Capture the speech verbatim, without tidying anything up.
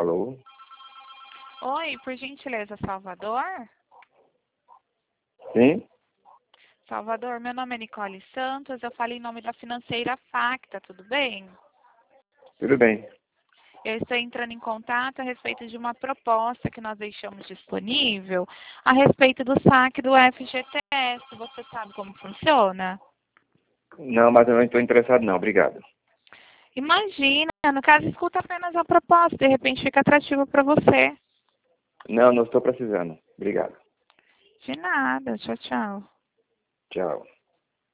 Alô? Oi, por gentileza, Salvador? Sim? Salvador, meu nome é Nicole Santos, eu falo em nome da financeira Facta, tudo bem? Tudo bem. Eu estou entrando em contato a respeito de uma proposta que nós deixamos disponível a respeito do saque do F G T S. Você sabe como funciona? Não, mas eu não estou interessado não, obrigado. Imagina, no caso, escuta apenas a proposta, de repente fica atrativo para você. Não, não estou precisando. Obrigado. De nada, tchau, tchau. Tchau.